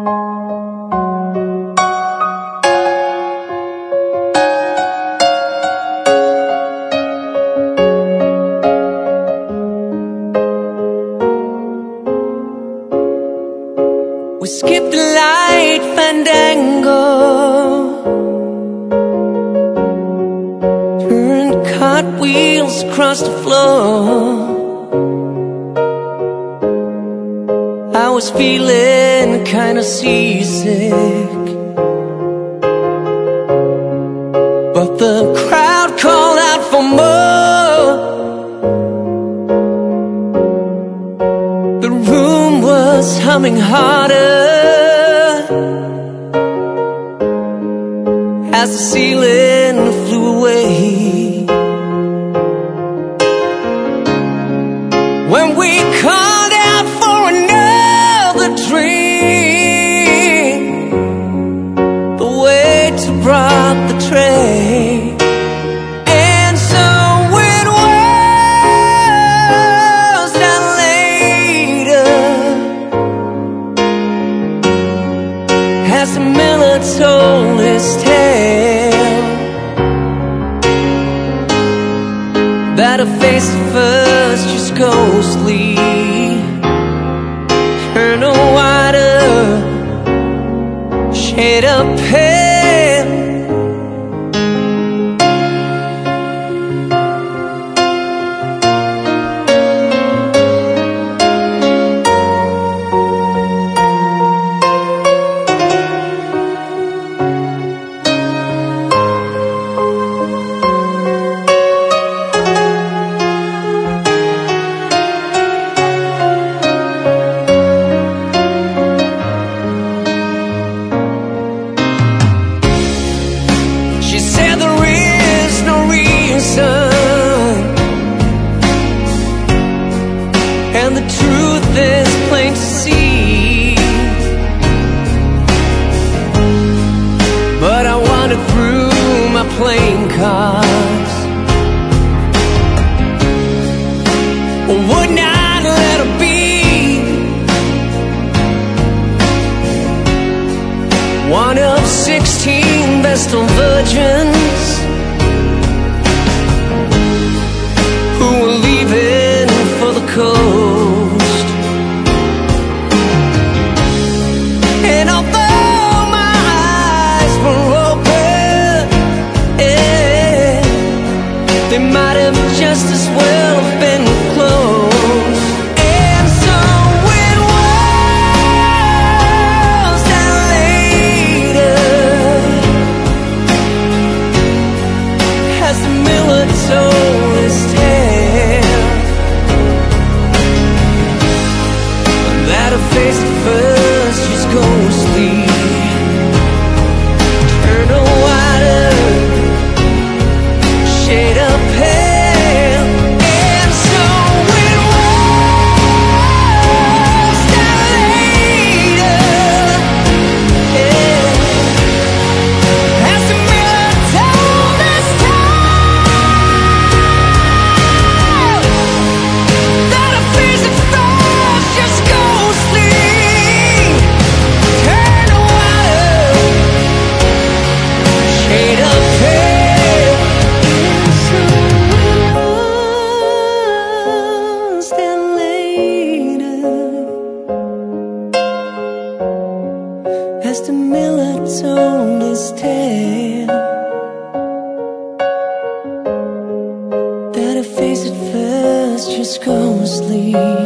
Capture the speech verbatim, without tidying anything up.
We skipped the light fandango, turned cartwheels across the floor. I was feeling kinda seasick, but the crowd called out for more. The room was humming harder as the ceiling flew away. When we called out for another drink, the waiter brought the tray. And so it was that later, as the miller told his tale, that a face at first just ghostly turned a whiter shade of pale. She said there is no reason, and the truth is plain to see. But I wandered through my playing cards, would not let her be. One of sixteen Vestal virgins who were leaving for the coast. And although my eyes were open, yeah, they might have just as well have been closed. And so it was that later, as the miller told his tale, that a face at first just ghostly turned a whiter shade of pale. And so it was that later, yeah, as the miller told his tale, that a face at first just ghostly turned a whiter shade of pale. So it was that later, as the miller told his tale, that a face at first just ghostly